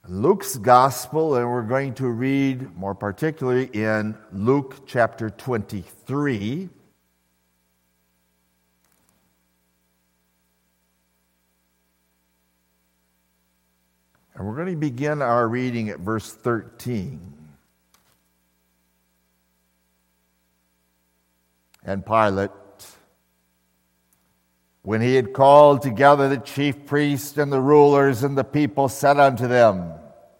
Luke's Gospel, and we're going to read more particularly in Luke chapter 23. And we're going to begin our reading at verse 13. And Pilate, when he had called together the chief priests and the rulers and the people, said unto them,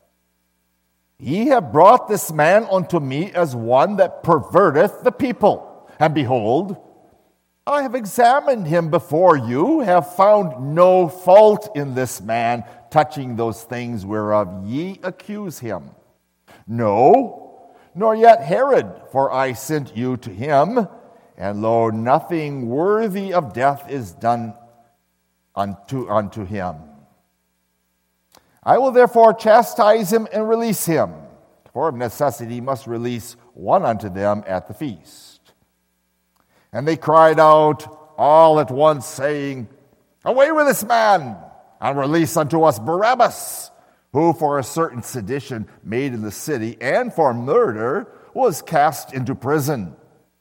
Ye have brought this man unto me as one that perverteth the people. And behold, I have examined him before you, have found no fault in this man touching those things whereof ye accuse him. No, nor yet Herod, for I sent you to him, and lo, nothing worthy of death is done unto him. I will therefore chastise him and release him. For of necessity must release one unto them at the feast. And they cried out all at once, saying, Away with this man, and release unto us Barabbas, who for a certain sedition made in the city, and for murder was cast into prison.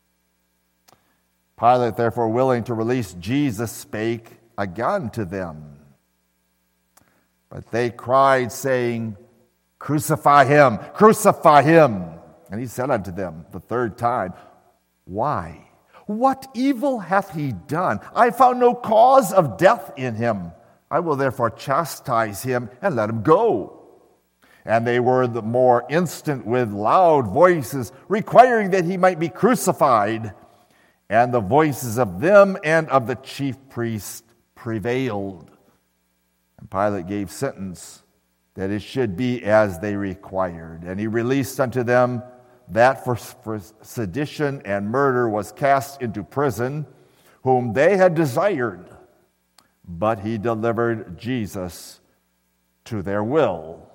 Pilate, therefore, willing to release Jesus, spake again to them. But they cried, saying, Crucify him, crucify him. And he said unto them the third time, Why? What evil hath he done? I found no cause of death in him. I will therefore chastise him and let him go. And they were the more instant with loud voices, requiring that he might be crucified. And the voices of them and of the chief priests prevailed. And Pilate gave sentence that it should be as they required. And he released unto them that for sedition and murder was cast into prison, whom they had desired. But he delivered Jesus to their will.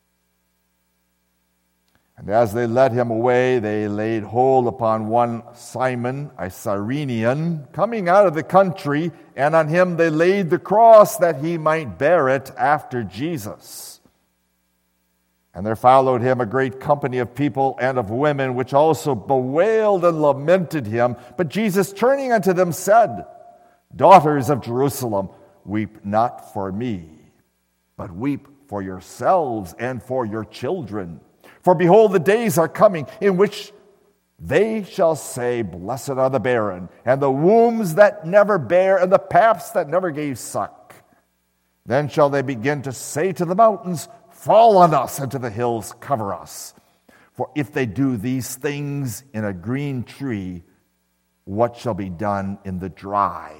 And as they led him away, they laid hold upon one Simon, a Cyrenian, coming out of the country, and on him they laid the cross that he might bear it after Jesus. And there followed him a great company of people and of women, which also bewailed and lamented him. But Jesus, turning unto them, said, Daughters of Jerusalem, weep not for me, but weep for yourselves and for your children. For behold, the days are coming in which they shall say, Blessed are the barren, and the wombs that never bare, and the paps that never gave suck. Then shall they begin to say to the mountains, Fall on us, and to the hills cover us. For if they do these things in a green tree, what shall be done in the dry?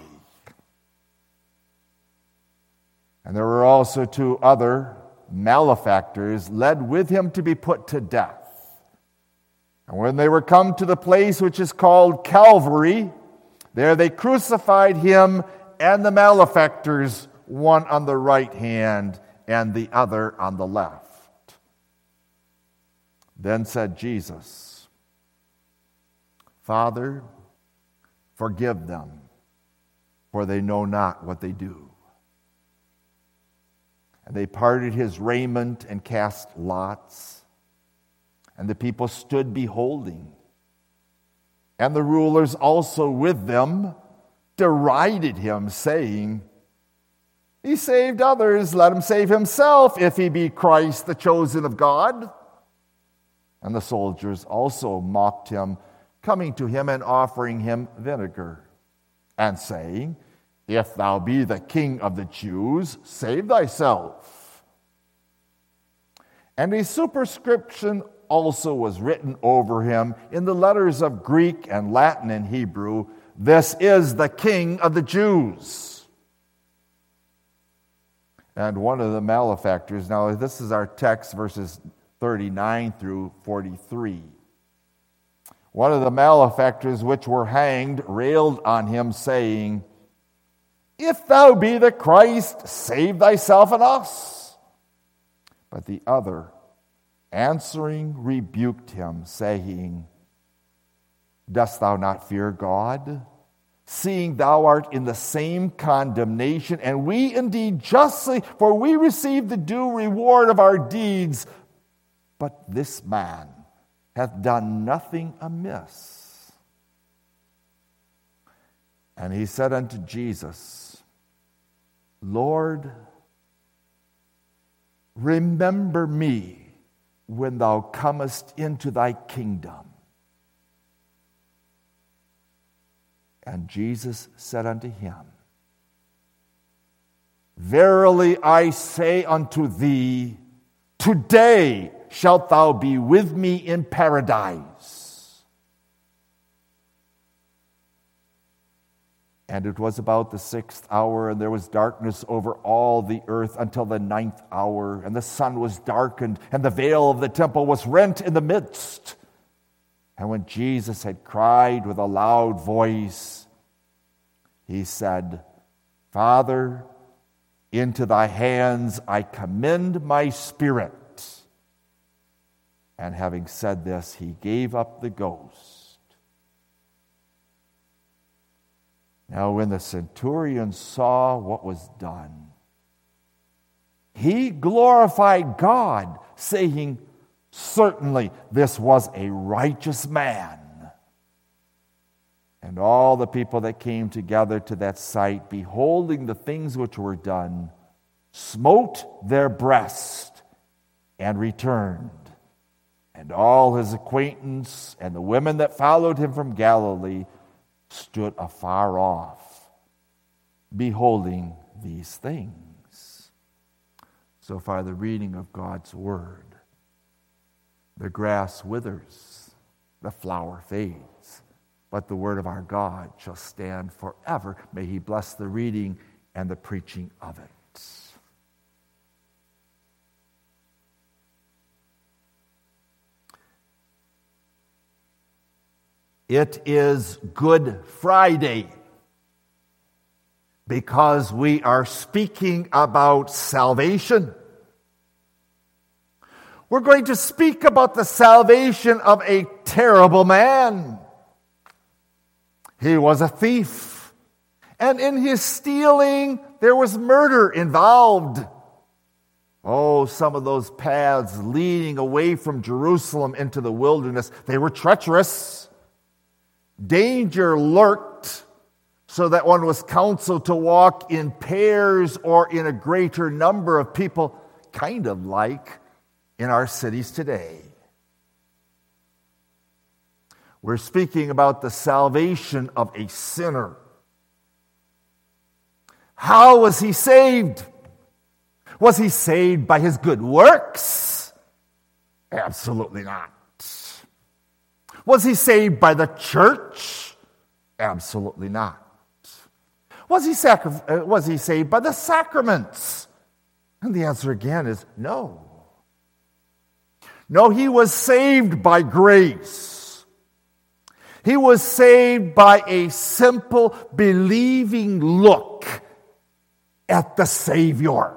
And there were also two other malefactors led with him to be put to death. And when they were come to the place which is called Calvary, there they crucified him and the malefactors, one on the right hand and the other on the left. Then said Jesus, Father, forgive them, for they know not what they do. And they parted his raiment and cast lots. And the people stood beholding. And the rulers also with them derided him, saying, He saved others, let him save himself, if he be Christ, the chosen of God. And the soldiers also mocked him, coming to him and offering him vinegar, and saying, If thou be the King of the Jews, save thyself. And a superscription also was written over him in the letters of Greek and Latin and Hebrew, This is the King of the Jews. And one of the malefactors, now this is our text, verses 39 through 43. One of the malefactors which were hanged railed on him, saying, If thou be the Christ, save thyself and us. But the other, answering, rebuked him, saying, Dost thou not fear God, seeing thou art in the same condemnation, and we indeed justly, for we receive the due reward of our deeds. But this man hath done nothing amiss. And he said unto Jesus, Lord, remember me when thou comest into thy kingdom. And Jesus said unto him, Verily I say unto thee, today shalt thou be with me in paradise. And it was about the 6th hour, and there was darkness over all the earth until the 9th hour, and the sun was darkened, and the veil of the temple was rent in the midst. And when Jesus had cried with a loud voice, he said, Father, into thy hands I commend my spirit. And having said this, he gave up the ghost. Now when the centurion saw what was done, he glorified God, saying, Certainly this was a righteous man. And all the people that came together to that sight, beholding the things which were done, smote their breast and returned. And all his acquaintance and the women that followed him from Galilee stood afar off, beholding these things. So far, the reading of God's word. The grass withers, the flower fades, but the word of our God shall stand forever. May he bless the reading and the preaching of it. It is Good Friday because we are speaking about salvation. We're going to speak about the salvation of a terrible man. He was a thief, and in his stealing, there was murder involved. Oh, some of those paths leading away from Jerusalem into the wilderness, they were treacherous. Danger lurked, so that one was counseled to walk in pairs or in a greater number of people, kind of like in our cities today. We're speaking about the salvation of a sinner. How was he saved? Was he saved by his good works? Absolutely not. Was he saved by the church? Absolutely not. Was he saved by the sacraments? And the answer again is no. No, he was saved by grace. He was saved by a simple believing look at the Savior.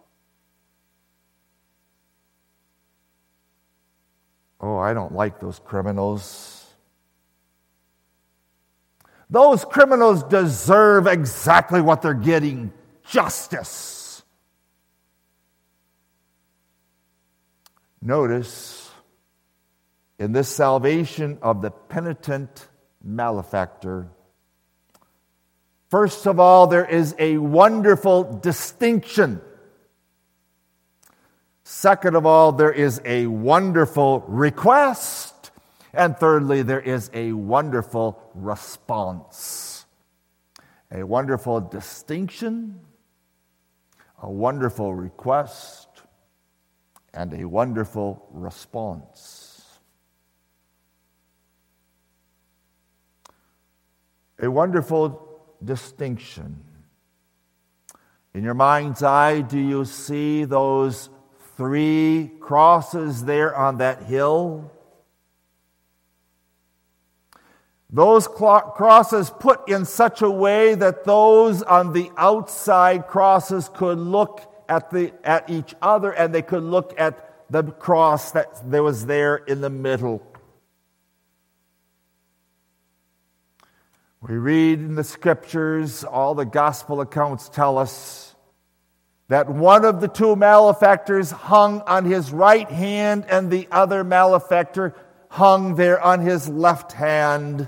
Oh, I don't like those criminals. Those criminals deserve exactly what they're getting, justice. Notice, in this salvation of the penitent malefactor, first of all, there is a wonderful distinction. Second of all, there is a wonderful request. And thirdly, there is a wonderful response. A wonderful distinction, a wonderful request, and a wonderful response. A wonderful distinction. In your mind's eye, do you see those 3 crosses there on that hill? Those crosses put in such a way that those on the outside crosses could look at each other, and they could look at the cross that was there in the middle. We read in the scriptures, all the gospel accounts tell us that one of the two malefactors hung on his right hand and the other malefactor hung there on his left hand.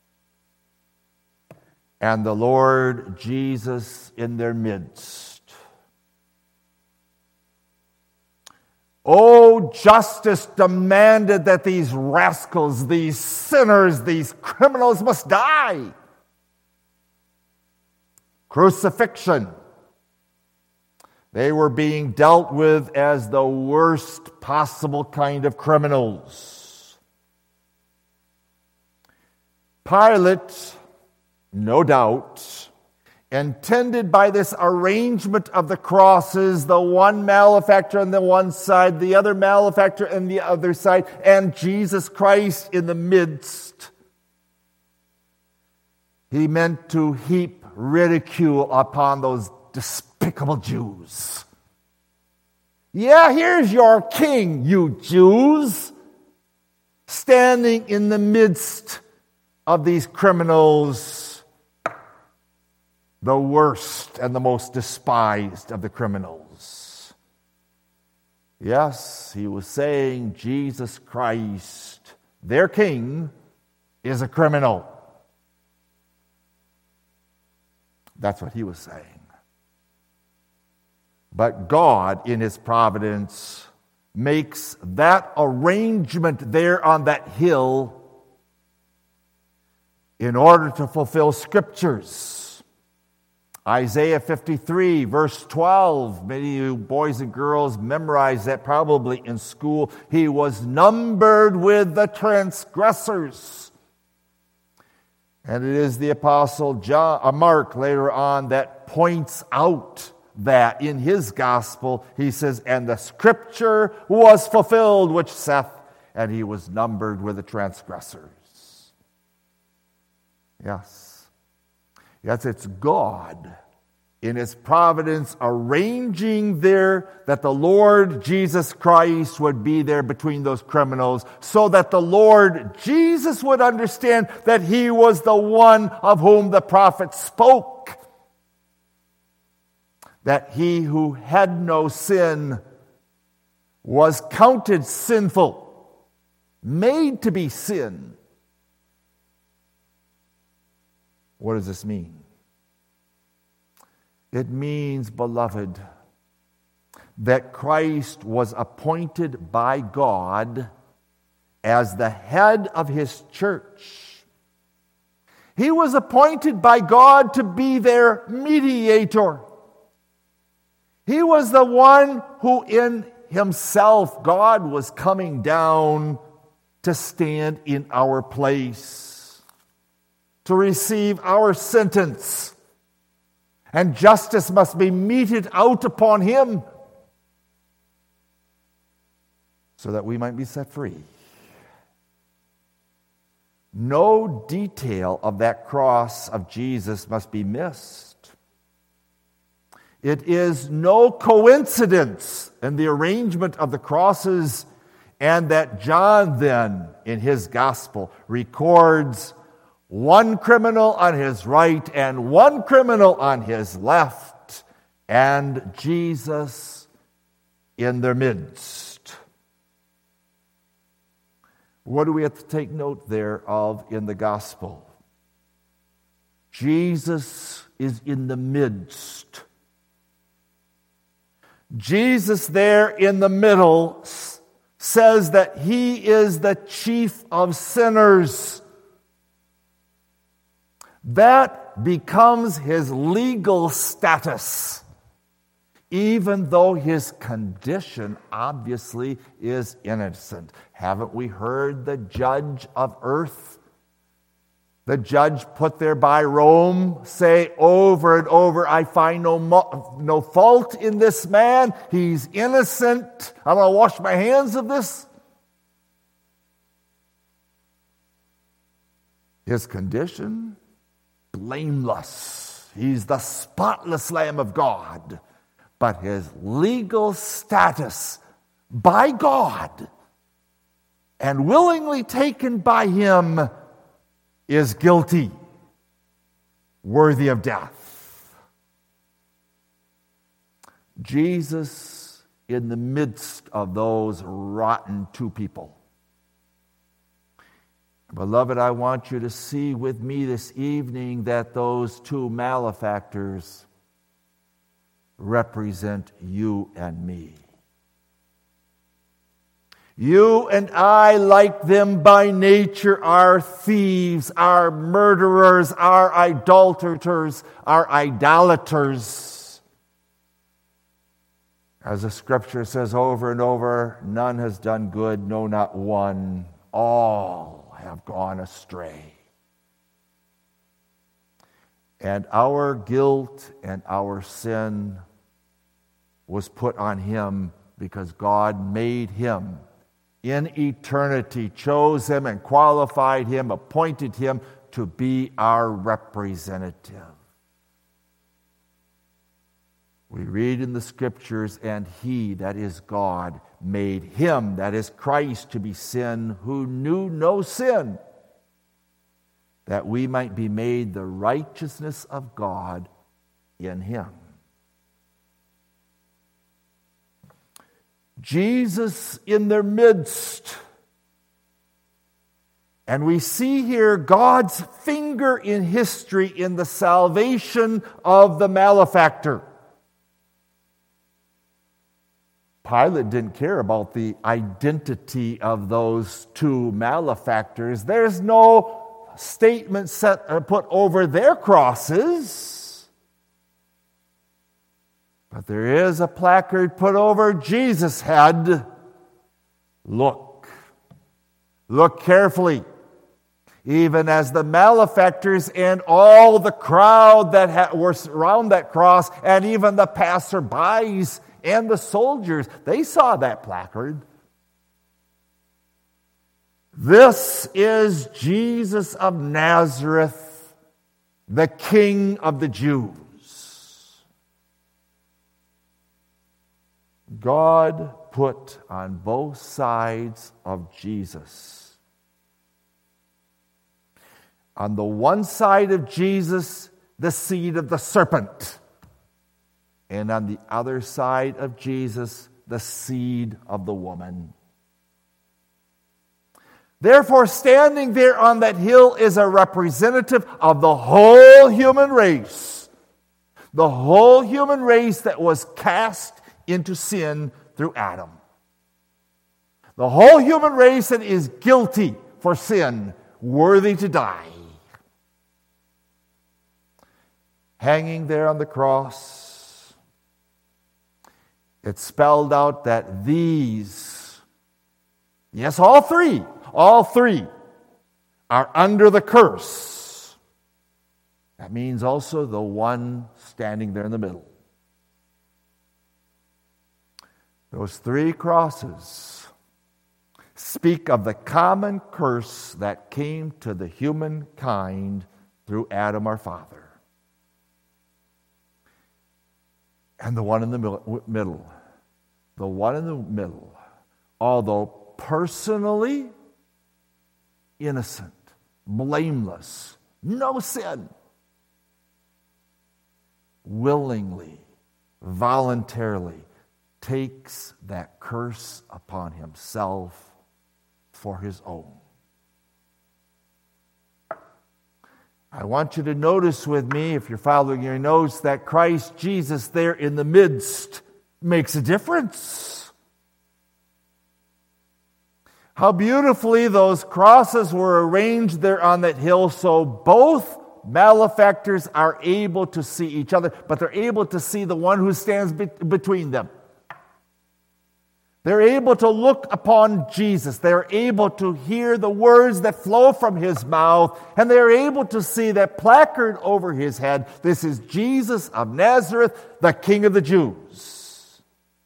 And the Lord Jesus in their midst. Oh, justice demanded that these rascals, these sinners, these criminals must die. Crucifixion. They were being dealt with as the worst possible kind of criminals. Pilate, no doubt, intended by this arrangement of the crosses, the one malefactor on the one side, the other malefactor on the other side, and Jesus Christ in the midst. He meant to heap ridicule upon those despicable Jews. Yeah, here's your king, you Jews, standing in the midst of these criminals, the worst and the most despised of the criminals. Yes, he was saying Jesus Christ, their king, is a criminal. That's what he was saying. But God, in his providence, makes that arrangement there on that hill in order to fulfill scriptures. Isaiah 53, verse 12. Many of you boys and girls memorize that probably in school. He was numbered with the transgressors. And it is the Apostle Mark later on that points out that in his gospel, he says, and the scripture was fulfilled, which saith, and he was numbered with the transgressors. Yes. Yes, it's God in his providence arranging there that the Lord Jesus Christ would be there between those criminals so that the Lord Jesus would understand that he was the one of whom the prophet spoke. That he who had no sin was counted sinful, made to be sin. What does this mean? It means, beloved, that Christ was appointed by God as the head of his church. He was appointed by God to be their mediator. He was the one who in himself, God was coming down to stand in our place, to receive our sentence. And justice must be meted out upon him so that we might be set free. No detail of that cross of Jesus must be missed. It is no coincidence in the arrangement of the crosses, and that John then, in his gospel, records one criminal on his right and one criminal on his left, and Jesus in their midst. What do we have to take note there of in the gospel? Jesus is in the midst. Jesus there in the middle says that he is the chief of sinners. That becomes his legal status, even though his condition obviously is innocent. Haven't we heard the judge of earth, the judge put there by Rome, say over and over, I find no fault in this man. He's innocent. I'm going to wash my hands of this. His condition, blameless. He's the spotless Lamb of God. But his legal status by God and willingly taken by him is guilty. worthy of death. Jesus in the midst of those rotten two people. Beloved, I want you to see with me this evening that those two malefactors represent you and me. You and I, like them by nature, are thieves, are murderers, are idolaters, are idolaters. As the scripture says over and over, none has done good, no, not one. All have gone astray. And our guilt and our sin was put on him because God made him in eternity, chose him and qualified him, appointed him to be our representative. We read in the scriptures, and he, that is God, made him, that is Christ, to be sin who knew no sin, that we might be made the righteousness of God in him. Jesus in their midst. And we see here God's finger in history in the salvation of the malefactor. Pilate didn't care about the identity of those two malefactors. There's no statement put over their crosses. But there is a placard put over Jesus' head. Look carefully. Even as the malefactors and all the crowd that were around that cross, and even the passerbys and the soldiers, they saw that placard. This is Jesus of Nazareth, the King of the Jews. God put on both sides of Jesus. On the one side of Jesus, the seed of the serpent. And on the other side of Jesus, the seed of the woman. Therefore, standing there on that hill is a representative of the whole human race. The whole human race that was cast into sin through Adam. The whole human race that is guilty for sin, worthy to die. Hanging there on the cross, it spelled out that these, yes, all three are under the curse. That means also the one standing there in the middle. Those three crosses speak of the common curse that came to the humankind through Adam our father. And the one in the middle, although personally innocent, blameless, no sin, willingly, voluntarily takes that curse upon himself for his own. I want you to notice with me, if you're following your notes, that Christ Jesus there in the midst makes a difference. How beautifully those crosses were arranged there on that hill so both malefactors are able to see each other, but they're able to see the one who stands between them. They're able to look upon Jesus. They're able to hear the words that flow from his mouth. And they're able to see that placard over his head. This is Jesus of Nazareth, the King of the Jews.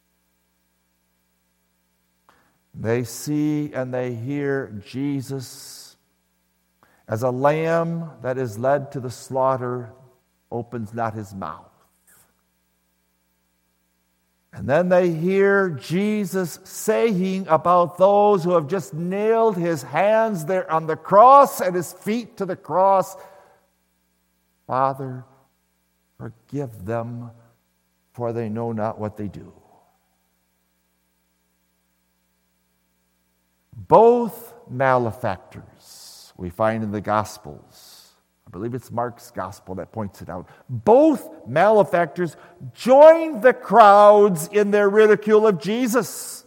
They see and they hear Jesus as a lamb that is led to the slaughter, opens not his mouth. And then they hear Jesus saying about those who have just nailed his hands there on the cross and his feet to the cross. Father, forgive them, for they know not what they do. Both malefactors we find in the Gospels. I believe it's Mark's Gospel that points it out. Both malefactors joined the crowds in their ridicule of Jesus.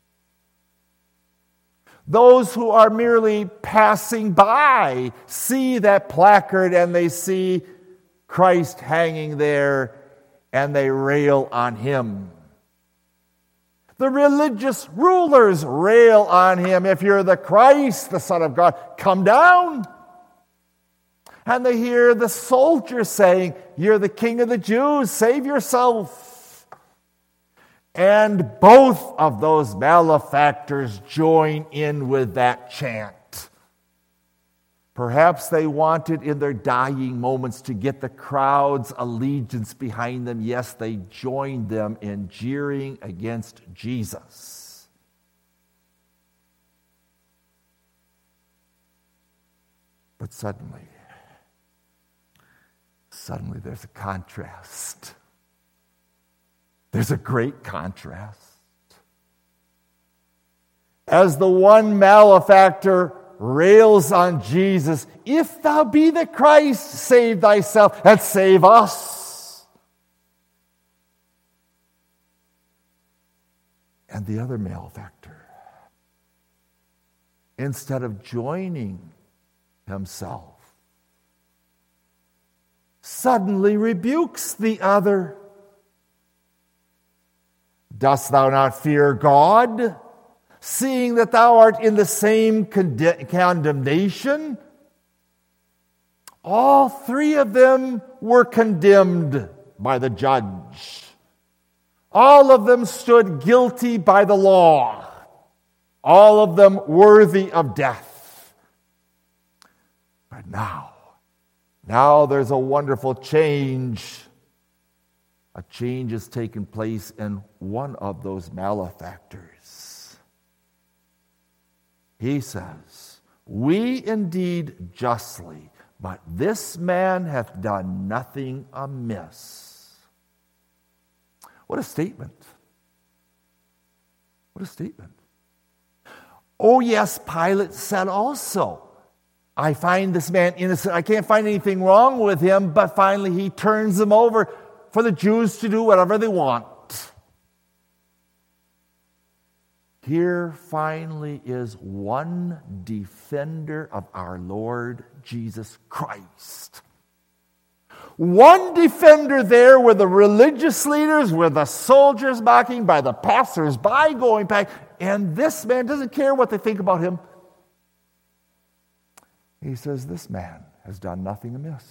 Those who are merely passing by see that placard and they see Christ hanging there and they rail on him. The religious rulers rail on him. If you're the Christ, the Son of God, come down. And they hear the soldier saying, you're the King of the Jews, save yourself. And both of those malefactors join in with that chant. Perhaps they wanted in their dying moments to get the crowd's allegiance behind them. Yes, they joined them in jeering against Jesus. But suddenly there's a contrast. There's a great contrast. As the one malefactor rails on Jesus, if thou be the Christ, save thyself and save us. And the other malefactor, instead of joining himself, suddenly rebukes the other. Dost thou not fear God, seeing that thou art in the same condemnation? All three of them were condemned by the judge. All of them stood guilty by the law. All of them worthy of death. But now there's a wonderful change. A change has taken place in one of those malefactors. He says, we indeed justly, but this man hath done nothing amiss. What a statement. What a statement. Oh yes, Pilate said also, I find this man innocent. I can't find anything wrong with him, but finally he turns him over for the Jews to do whatever they want. Here finally is one defender of our Lord Jesus Christ. One defender there with the religious leaders, with the soldiers mocking, by the passers-by going by, and this man doesn't care what they think about him. He says, this man has done nothing amiss.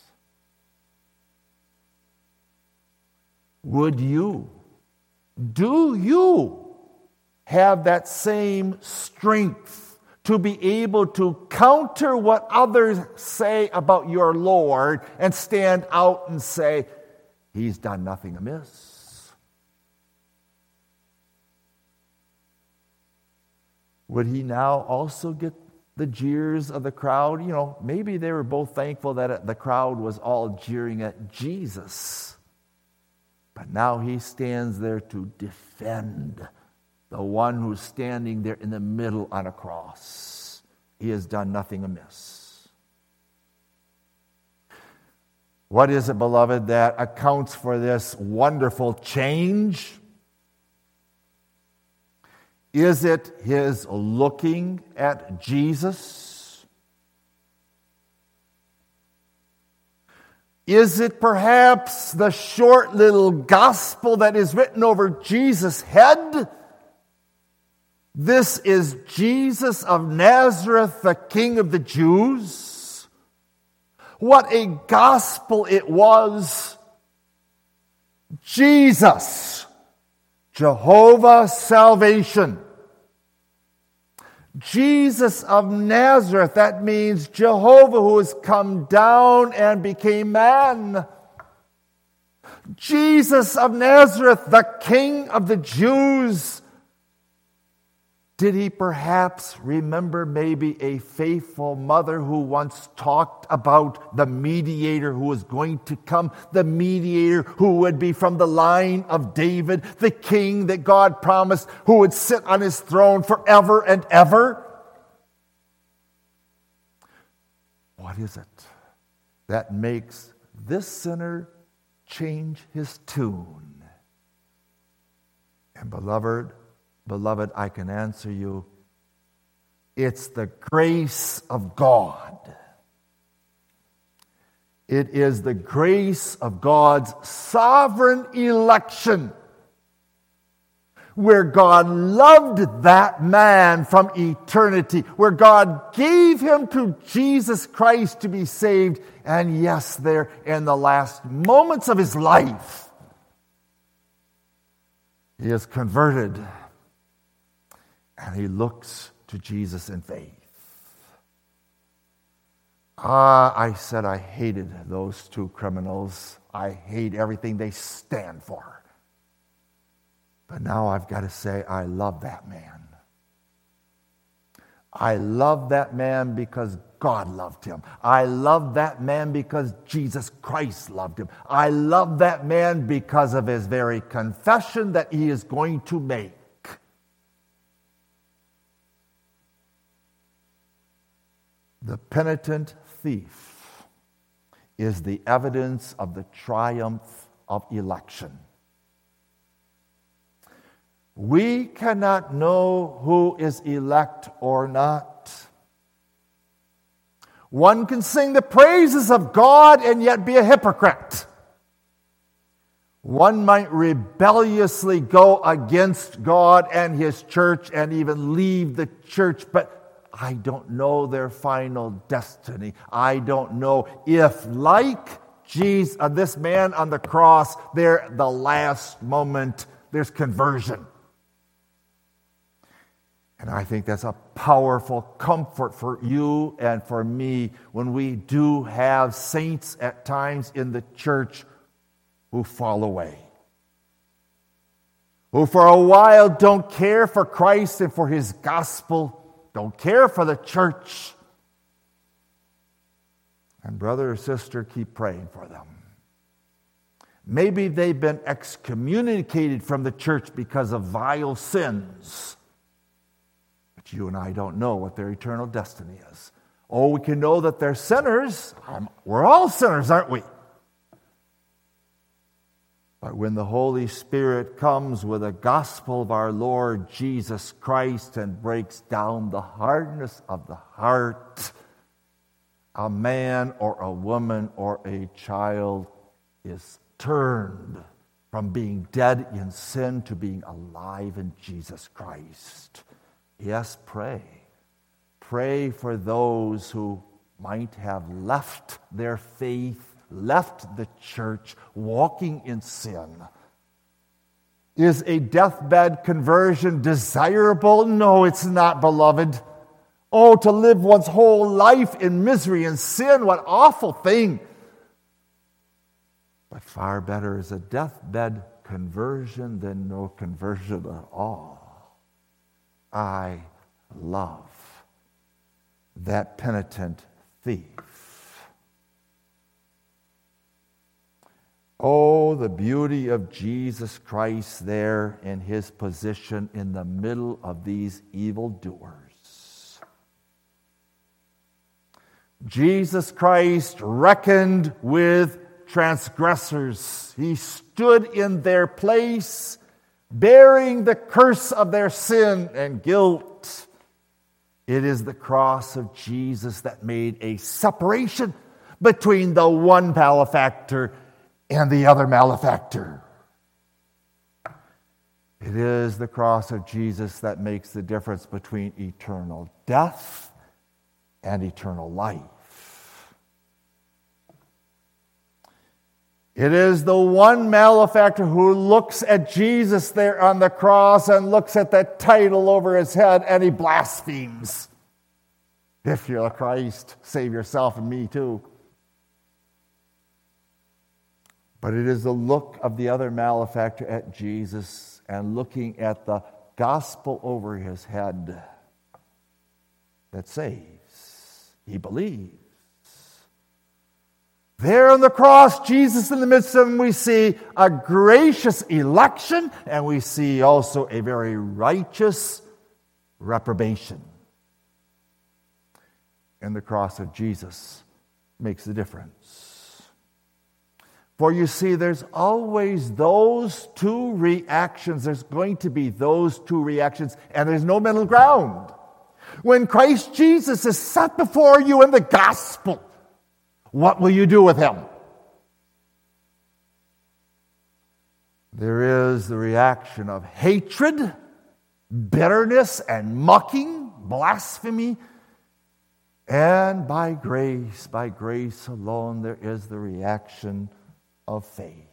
Would you, do you have that same strength to be able to counter what others say about your Lord and stand out and say, he's done nothing amiss? Would he now also get the jeers of the crowd? You know, maybe they were both thankful that the crowd was all jeering at Jesus. But now he stands there to defend the one who's standing there in the middle on a cross. He has done nothing amiss. What is it, beloved, that accounts for this wonderful change? Is it his looking at Jesus? Is it perhaps the short little gospel that is written over Jesus' head? This is Jesus of Nazareth, the King of the Jews. What a gospel it was. Jesus, Jehovah salvation. Jesus of Nazareth, that means Jehovah who has come down and became man. Jesus of Nazareth, the King of the Jews. Did he perhaps remember maybe a faithful mother who once talked about the mediator who was going to come, the mediator who would be from the line of David, the king that God promised, who would sit on his throne forever and ever? What is it that makes this sinner change his tune? And beloved, I can answer you. It's the grace of God. It is the grace of God's sovereign election, where God loved that man from eternity, where God gave him to Jesus Christ to be saved, and yes, there in the last moments of his life, he is converted. And he looks to Jesus in faith. I said I hated those two criminals. I hate everything they stand for. But now I've got to say I love that man. I love that man because God loved him. I love that man because Jesus Christ loved him. I love that man because of his very confession that he is going to make. The penitent thief is the evidence of the triumph of election. We cannot know who is elect or not. One can sing the praises of God and yet be a hypocrite. One might rebelliously go against God and His church and even leave the church, but I don't know their final destiny. I don't know if, like Jesus, this man on the cross, there, the last moment, there's conversion. And I think that's a powerful comfort for you and for me when we do have saints at times in the church who fall away, who for a while don't care for Christ and for His gospel, don't care for the church. And brother or sister, keep praying for them. Maybe they've been excommunicated from the church because of vile sins. But you and I don't know what their eternal destiny is. Oh, we can know that they're sinners. We're all sinners, aren't we? But when the Holy Spirit comes with the gospel of our Lord Jesus Christ and breaks down the hardness of the heart, a man or a woman or a child is turned from being dead in sin to being alive in Jesus Christ. Yes, pray. Pray for those who might have left their faith, left the church, walking in sin. Is a deathbed conversion desirable? No, it's not, beloved. Oh, to live one's whole life in misery and sin, what awful thing. But far better is a deathbed conversion than no conversion at all. I love that penitent thief. Oh, the beauty of Jesus Christ there in His position in the middle of these evildoers. Jesus Christ reckoned with transgressors. He stood in their place, bearing the curse of their sin and guilt. It is the cross of Jesus that made a separation between the one malefactor and the other malefactor. It is the cross of Jesus that makes the difference between eternal death and eternal life. It is the one malefactor who looks at Jesus there on the cross and looks at that title over his head and he blasphemes. If you're the Christ, save yourself and me too. But it is the look of the other malefactor at Jesus and looking at the gospel over his head that saves. He believes. There on the cross, Jesus in the midst of him, we see a gracious election, and we see also a very righteous reprobation. And the cross of Jesus makes the difference. For you see, there's always those two reactions. There's going to be those two reactions, and there's no middle ground. When Christ Jesus is set before you in the gospel, what will you do with him? There is the reaction of hatred, bitterness, and mocking, blasphemy. And by grace alone, there is the reaction of faith.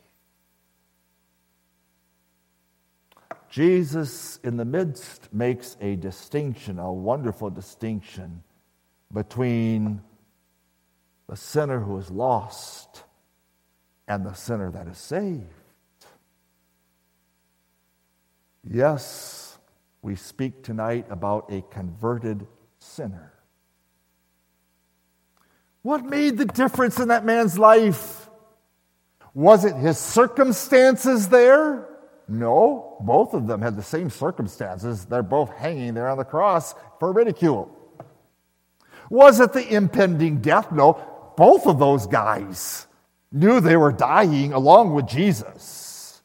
Jesus, in the midst, makes a distinction, a wonderful distinction, between the sinner who is lost and the sinner that is saved. Yes, we speak tonight about a converted sinner. What made the difference in that man's life? Was it his circumstances there? No, both of them had the same circumstances. They're both hanging there on the cross for ridicule. Was it the impending death? No, both of those guys knew they were dying along with Jesus.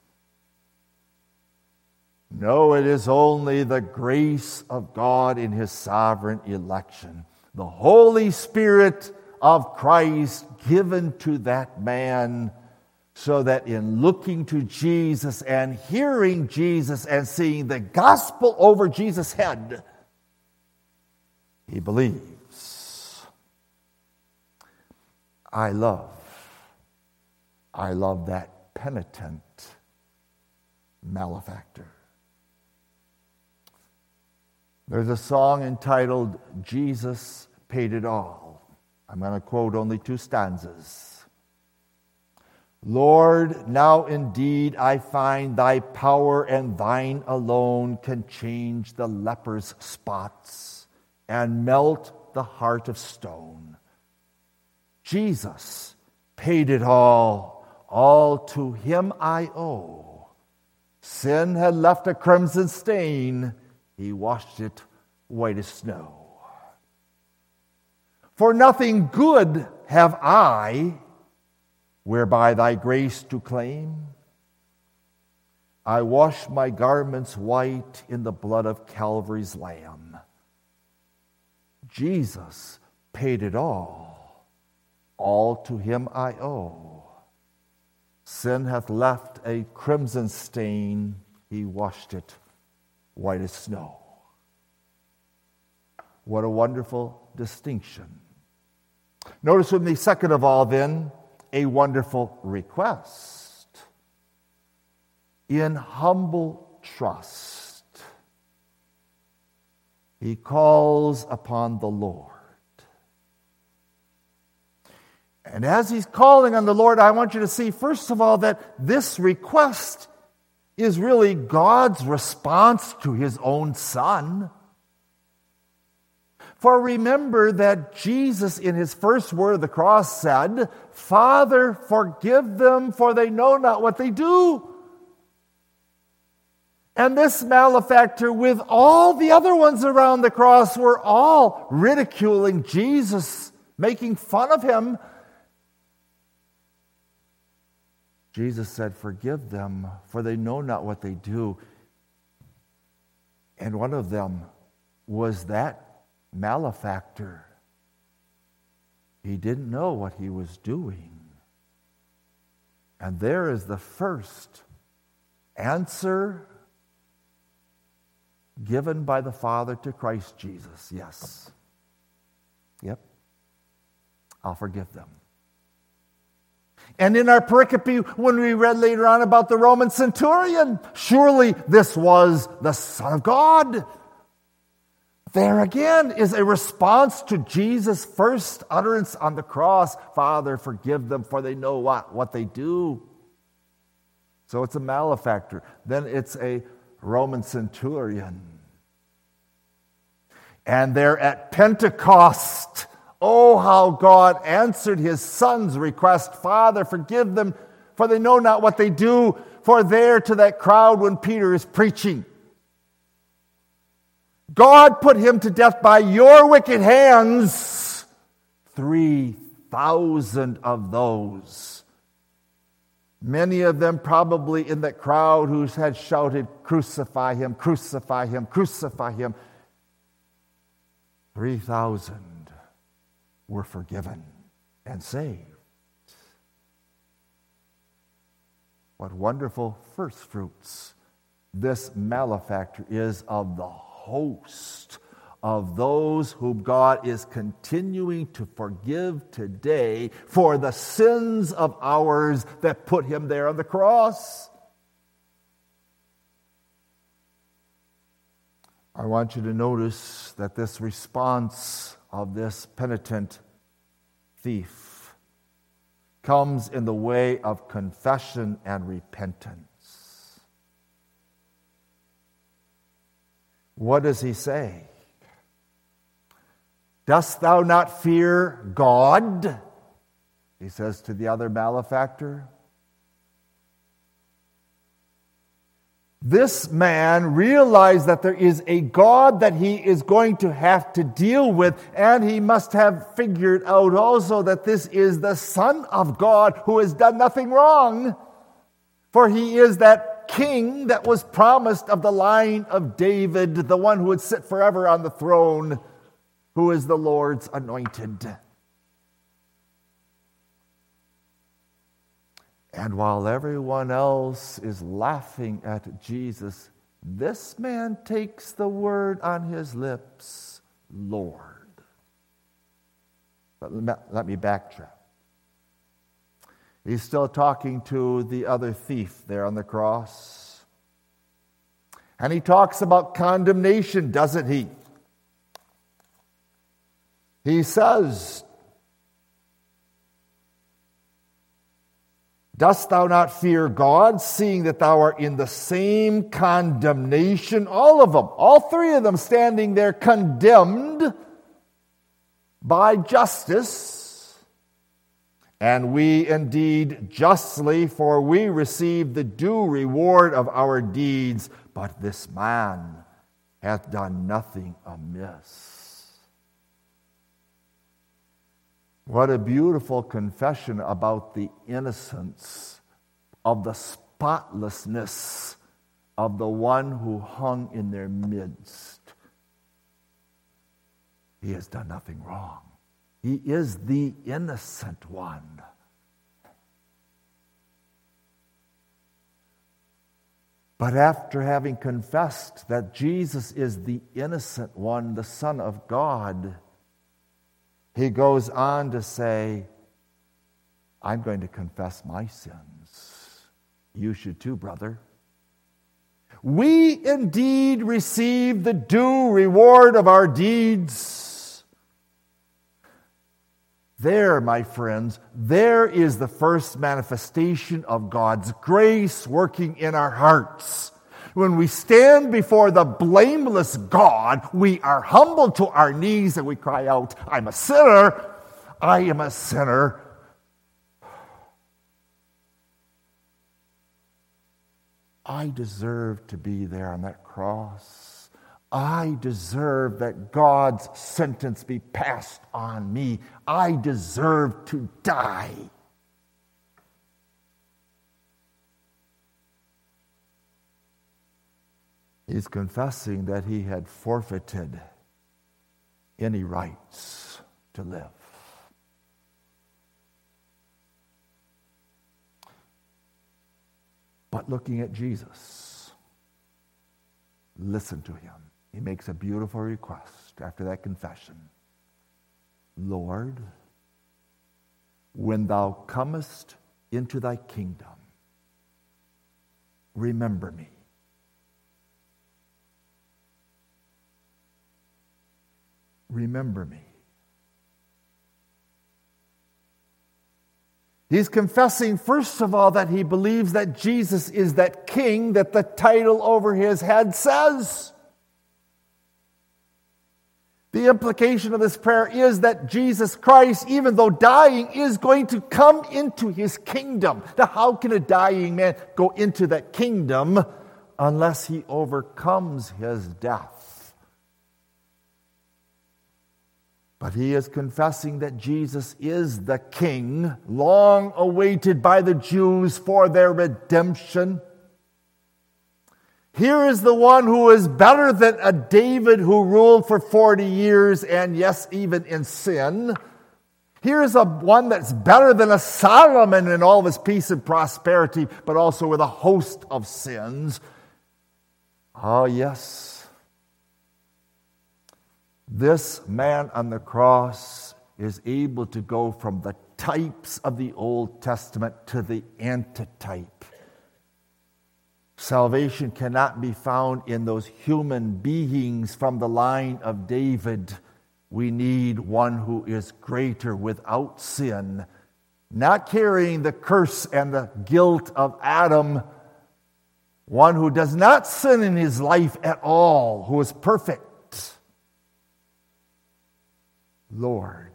No, it is only the grace of God in his sovereign election. The Holy Spirit of Christ given to that man, so that in looking to Jesus and hearing Jesus and seeing the gospel over Jesus' head, he believes. I love that penitent malefactor. There's a song entitled, Jesus Paid It All. I'm going to quote only 2 stanzas. Lord, now indeed I find thy power and thine alone can change the leper's spots and melt the heart of stone. Jesus paid it all to him I owe. Sin had left a crimson stain, he washed it white as snow. For nothing good have I, whereby thy grace to claim. I wash my garments white in the blood of Calvary's Lamb. Jesus paid it all to him I owe. Sin hath left a crimson stain, he washed it white as snow. What a wonderful distinction. Notice with me, second of all, then, a wonderful request. In humble trust, he calls upon the Lord. And as he's calling on the Lord, I want you to see, first of all, that this request is really God's response to his own Son. For remember that Jesus, in his first word of the cross, said, Father, forgive them, for they know not what they do. And this malefactor, with all the other ones around the cross, were all ridiculing Jesus, making fun of him. Jesus said, forgive them, for they know not what they do. And one of them was that malefactor. He didn't know what he was doing. And there is the first answer given by the Father to Christ Jesus. Yes. Yep. I'll forgive them. And in our pericope, when we read later on about the Roman centurion, surely this was the Son of God. There again is a response to Jesus' first utterance on the cross. Father, forgive them, for they know what they do. So it's a malefactor. Then it's a Roman centurion. And there at Pentecost, oh, how God answered his son's request. Father, forgive them, for they know not what they do. For there to that crowd when Peter is preaching, God put him to death by your wicked hands. 3,000 of those, many of them probably in that crowd who had shouted, crucify him, crucify him, crucify him. 3,000 were forgiven and saved. What wonderful first fruits this malefactor is of the host of those whom God is continuing to forgive today for the sins of ours that put him there on the cross. I want you to notice that this response of this penitent thief comes in the way of confession and repentance. What does he say? Dost thou not fear God? He says to the other malefactor. This man realized that there is a God that he is going to have to deal with, and he must have figured out also that this is the Son of God who has done nothing wrong. For he is that king that was promised of the line of David, the one who would sit forever on the throne, who is the Lord's anointed. And while everyone else is laughing at Jesus, this man takes the word on his lips, Lord. But let me backtrack. He's still talking to the other thief there on the cross. And he talks about condemnation, doesn't he? He says, dost thou not fear God, seeing that thou art in the same condemnation? All of them, all three of them standing there condemned by justice. And we indeed justly, for we receive the due reward of our deeds. But this man hath done nothing amiss. What a beautiful confession about the innocence, of the spotlessness of the one who hung in their midst. He has done nothing wrong. He is the innocent one. But after having confessed that Jesus is the innocent one, the Son of God, he goes on to say, I'm going to confess my sins. You should too, brother. We indeed receive the due reward of our deeds. There, my friends, there is the first manifestation of God's grace working in our hearts. When we stand before the blameless God, we are humbled to our knees and we cry out, I'm a sinner. I am a sinner. I deserve to be there on that cross. I deserve that God's sentence be passed on me. I deserve to die. He's confessing that he had forfeited any rights to live. But looking at Jesus, listen to him. He makes a beautiful request after that confession. Lord, when thou comest into thy kingdom, remember me. Remember me. He's confessing, first of all, that he believes that Jesus is that king that the title over his head says. The implication of this prayer is that Jesus Christ, even though dying, is going to come into his kingdom. Now, how can a dying man go into that kingdom unless he overcomes his death? But he is confessing that Jesus is the King, long awaited by the Jews for their redemption. Here is the one who is better than a David who ruled for 40 years, and yes, even in sin. Here's one that's better than a Solomon in all of his peace and prosperity, but also with a host of sins. Oh, yes. This man on the cross is able to go from the types of the Old Testament to the antitype. Salvation cannot be found in those human beings from the line of David. We need one who is greater without sin, not carrying the curse and the guilt of Adam, one who does not sin in his life at all, who is perfect. Lord,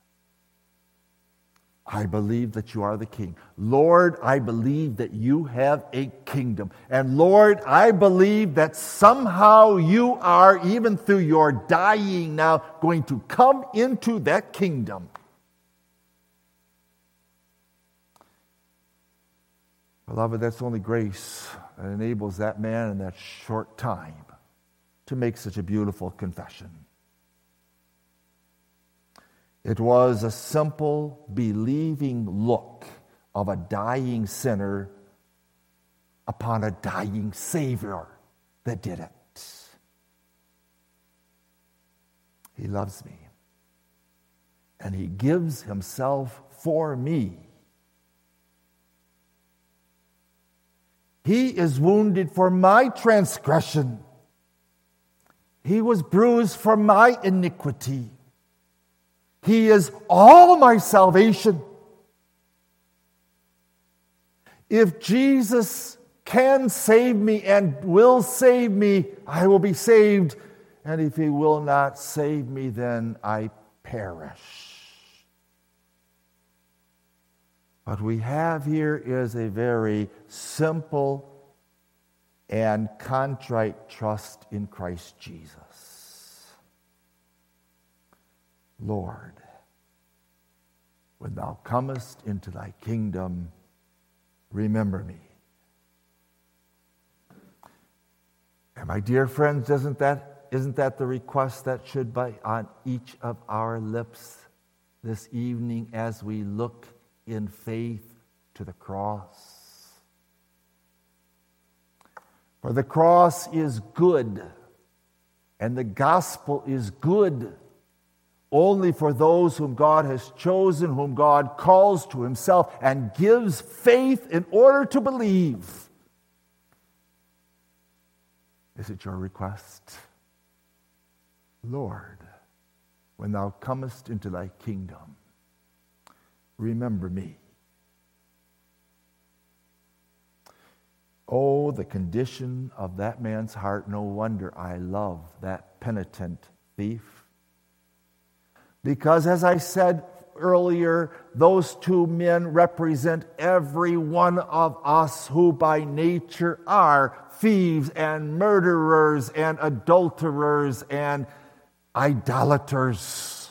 I believe that you are the King. Lord, I believe that you have a kingdom. And Lord, I believe that somehow you are, even through your dying now, going to come into that kingdom. Beloved, that's only grace that enables that man in that short time to make such a beautiful confession. It was a simple, believing look of a dying sinner upon a dying Savior that did it. He loves me, and he gives himself for me. He is wounded for my transgression. He was bruised for my iniquity. He is all my salvation. If Jesus can save me and will save me, I will be saved. And if he will not save me, then I perish. What we have here is a very simple and contrite trust in Christ Jesus. Lord, when thou comest into thy kingdom, remember me. And my dear friends, isn't that the request that should be on each of our lips this evening as we look in faith to the cross? For the cross is good, and the gospel is good only for those whom God has chosen, whom God calls to himself and gives faith in order to believe. Is it your request? Lord, when thou comest into thy kingdom, remember me. Oh, the condition of that man's heart. No wonder I love that penitent thief. Because as I said earlier, those two men represent every one of us who by nature are thieves and murderers and adulterers and idolaters.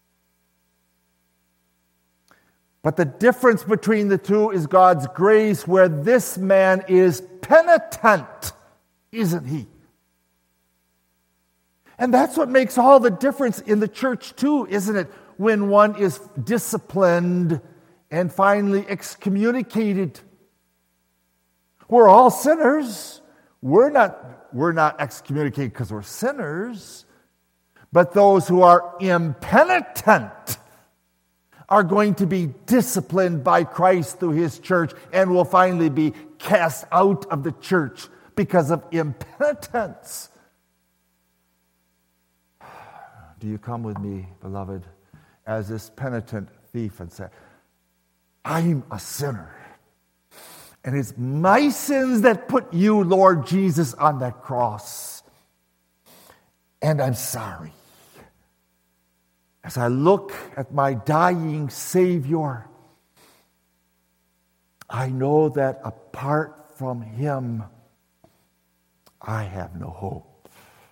But the difference between the two is God's grace, where this man is penitent, isn't he? And that's what makes all the difference in the church too, isn't it? When one is disciplined and finally excommunicated. We're all sinners. We're not excommunicated because we're sinners. But those who are impenitent are going to be disciplined by Christ through his church and will finally be cast out of the church because of impenitence. Do you come with me, beloved, as this penitent thief and say, I'm a sinner. And it's my sins that put you, Lord Jesus, on that cross. And I'm sorry. As I look at my dying Savior, I know that apart from him, I have no hope.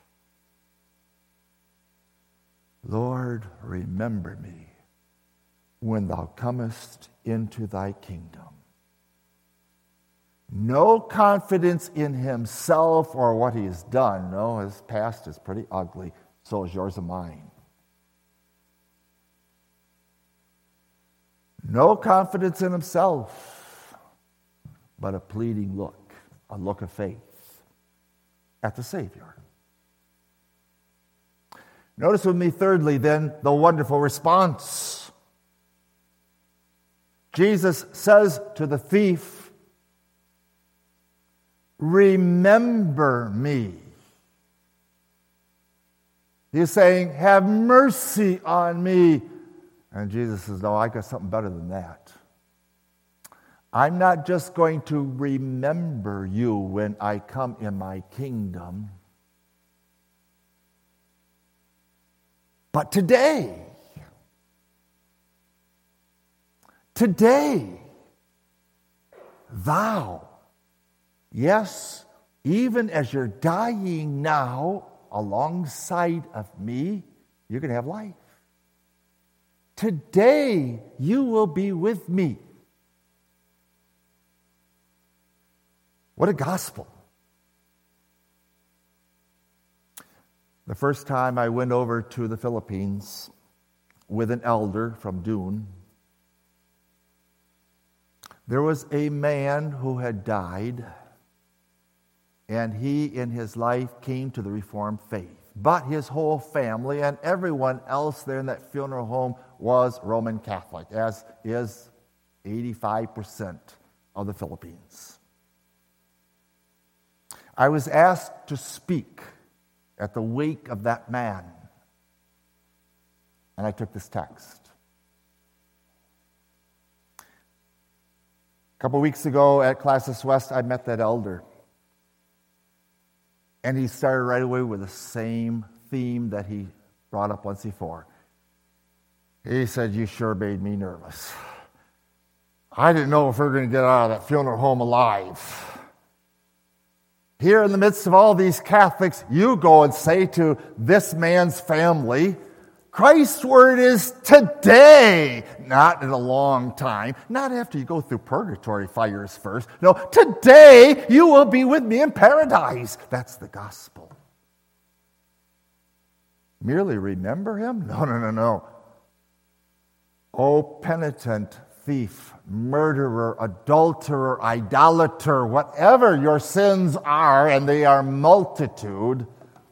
Lord, remember me when thou comest into thy kingdom. No confidence in himself or what he has done. No, his past is pretty ugly. So is yours and mine. No confidence in himself, but a pleading look, a look of faith at the Savior. Notice with me, thirdly, then, the wonderful response. Jesus says to the thief, remember me. He's saying, have mercy on me. And Jesus says, no, I got something better than that. I'm not just going to remember you when I come in my kingdom, but today, thou, yes, even as you're dying now alongside of me, you're going to have life. Today you will be with me. What a gospel. The first time I went over to the Philippines with an elder from Dune, there was a man who had died, and he in his life came to the Reformed faith. But his whole family and everyone else there in that funeral home was Roman Catholic, as is 85% of the Philippines. I was asked to speak at the wake of that man, and I took this text. A couple weeks ago at Classis West, I met that elder. And he started right away with the same theme that he brought up once before. He said, you sure made me nervous. I didn't know if we were going to get out of that funeral home alive. Here in the midst of all these Catholics, you go and say to this man's family, Christ's word is today, not in a long time, not after you go through purgatory fires first. No, today you will be with me in paradise. That's the gospel. Merely remember him? No. Oh, penitent, thief, murderer, adulterer, idolater, whatever your sins are, and they are multitude,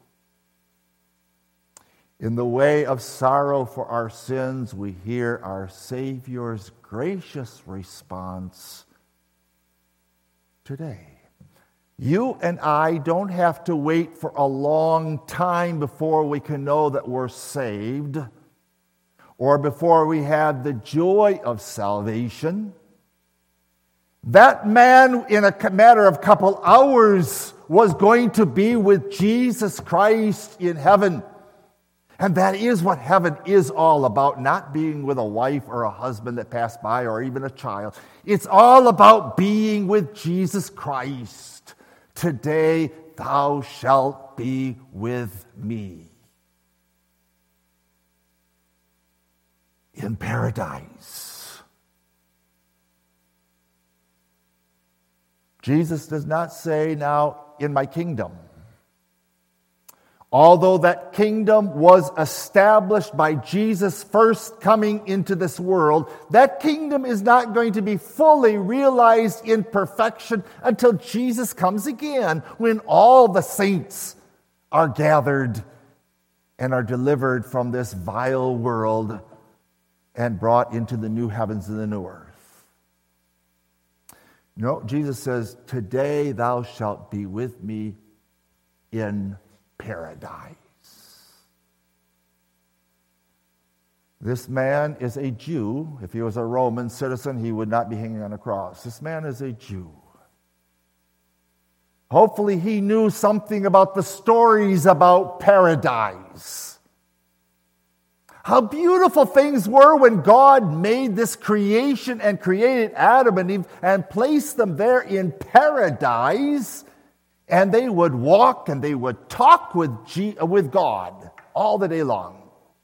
in the way of sorrow for our sins, we hear our Savior's gracious response today. You and I don't have to wait for a long time before we can know that we're saved or before we have the joy of salvation. That man, in a matter of a couple hours, was going to be with Jesus Christ in heaven. And that is what heaven is all about, not being with a wife or a husband that passed by or even a child. It's all about being with Jesus Christ. Today thou shalt be with me in paradise. Jesus does not say, now in my kingdom. Although that kingdom was established by Jesus first coming into this world, that kingdom is not going to be fully realized in perfection until Jesus comes again, when all the saints are gathered and are delivered from this vile world and brought into the new heavens and the new earth. No, Jesus says, today thou shalt be with me in paradise. This man is a Jew. If he was a Roman citizen, he would not be hanging on a cross. This man is a Jew. Hopefully he knew something about the stories about paradise. How beautiful things were when God made this creation and created Adam and Eve and placed them there in paradise. And they would walk and they would talk with God all the day long.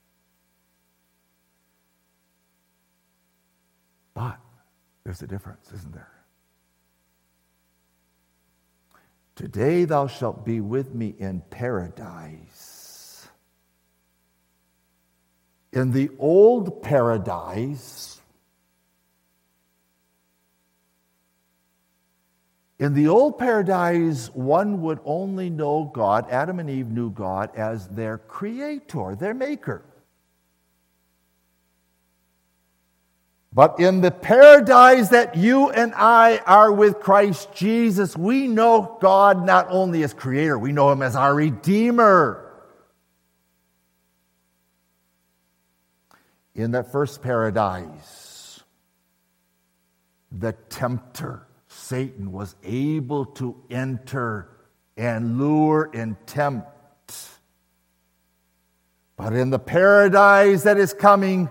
But there's a difference, isn't there? Today thou shalt be with me in paradise. In the old paradise, one would only know God, Adam and Eve knew God as their creator, their maker. But in the paradise that you and I are with Christ Jesus, we know God not only as creator, we know him as our Redeemer. In that first paradise, the tempter, Satan, was able to enter and lure and tempt. But in the paradise that is coming,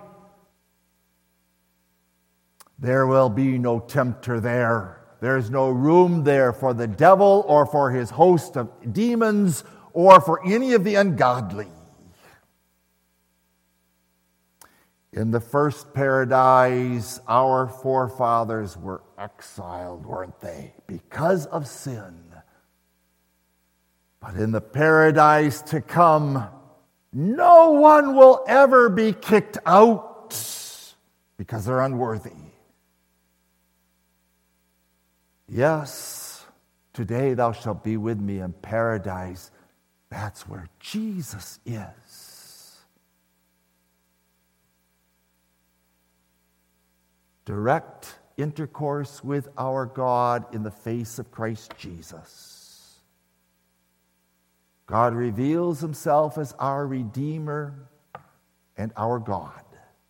there will be no tempter there. There's no room there for the devil or for his host of demons or for any of the ungodly. In the first paradise, our forefathers were exiled, weren't they? Because of sin. But in the paradise to come, no one will ever be kicked out because they're unworthy. Yes, today thou shalt be with me in paradise. That's where Jesus is. Direct intercourse with our God in the face of Christ Jesus. God reveals himself as our Redeemer and our God.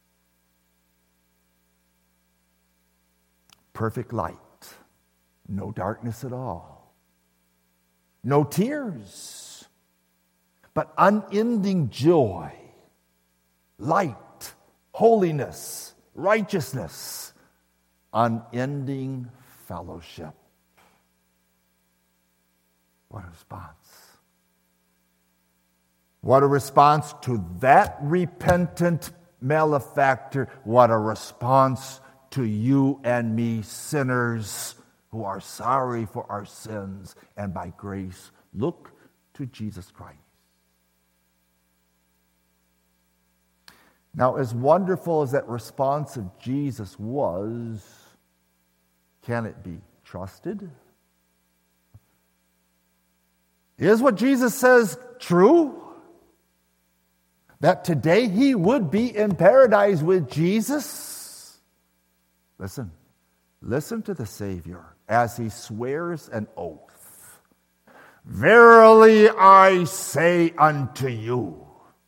Perfect light. No darkness at all. No tears. But unending joy, light, holiness, righteousness, unending fellowship. What a response. What a response to that repentant malefactor. What a response to you and me, sinners who are sorry for our sins and by grace look to Jesus Christ. Now, as wonderful as that response of Jesus was, can it be trusted? Is what Jesus says true? That today he would be in paradise with Jesus? Listen to the Savior as he swears an oath. Verily I say unto you,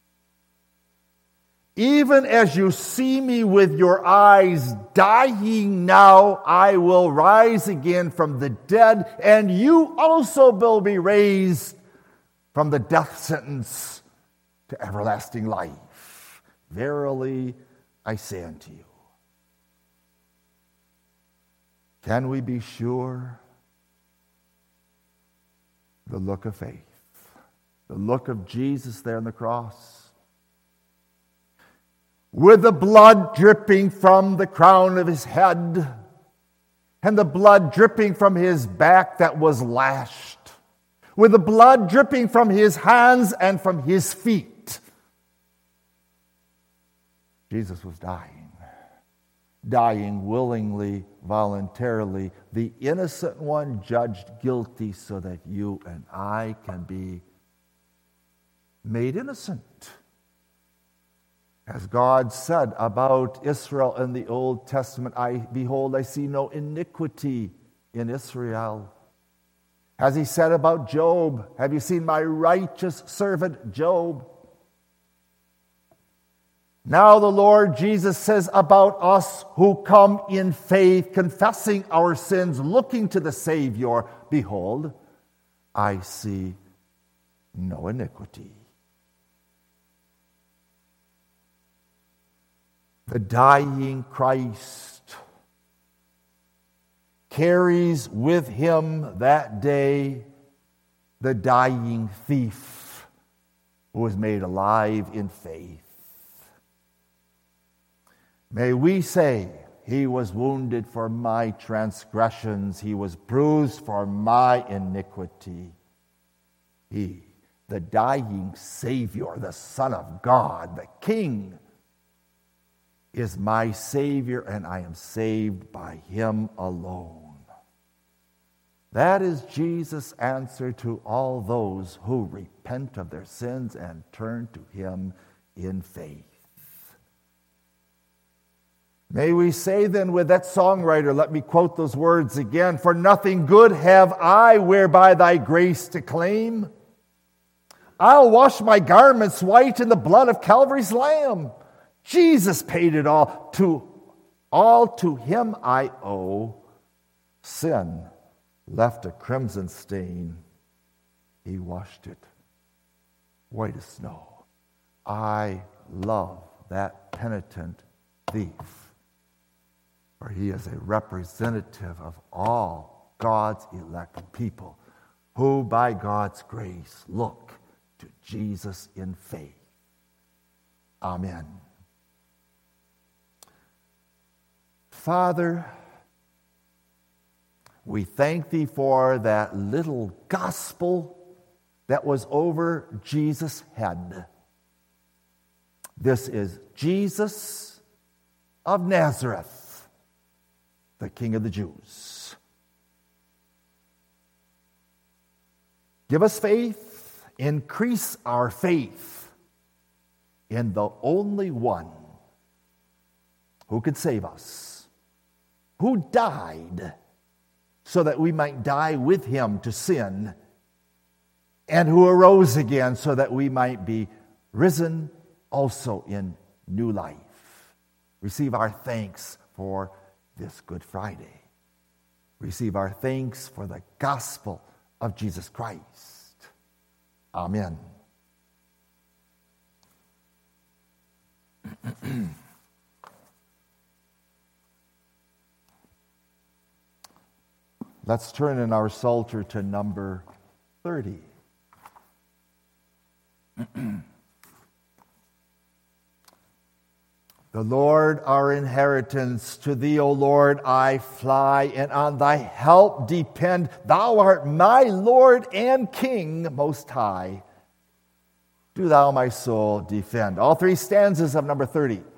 even as you see me with your eyes dying now, I will rise again from the dead, and you also will be raised from the death sentence to everlasting life. Verily I say unto you. Can we be sure? The look of faith, the look of Jesus there on the cross, with the blood dripping from the crown of his head and the blood dripping from his back that was lashed, with the blood dripping from his hands and from his feet. Jesus was dying willingly, voluntarily, the innocent one judged guilty so that you and I can be made innocent. As God said about Israel in the Old Testament, behold, I see no iniquity in Israel. As he said about Job, have you seen my righteous servant Job? Now the Lord Jesus says about us who come in faith, confessing our sins, looking to the Savior, behold, I see no iniquity. The dying Christ carries with him that day the dying thief who was made alive in faith. May we say, he was wounded for my transgressions, he was bruised for my iniquity. He, the dying Savior, the Son of God, the King, is my Savior, and I am saved by him alone. That is Jesus' answer to all those who repent of their sins and turn to him in faith. May we say then with that songwriter, let me quote those words again, for nothing good have I whereby thy grace to claim. I'll wash my garments white in the blood of Calvary's Lamb. Jesus paid it all. To him I owe. Sin left a crimson stain. He washed it white as snow. I love that penitent thief, for he is a representative of all God's elect people who by God's grace look to Jesus in faith. Amen. Father, we thank thee for that little gospel that was over Jesus' head. This is Jesus of Nazareth, the King of the Jews. Give us faith, increase our faith in the only one who could save us, who died so that we might die with him to sin, and who arose again so that we might be risen also in new life. Receive our thanks for this Good Friday. Receive our thanks for the gospel of Jesus Christ. Amen. Let's turn in our Psalter to number 30. The Lord our inheritance, to thee, O Lord, I fly, and on thy help depend. Thou art my Lord and King, most high. Do thou my soul defend. All three stanzas of number 30.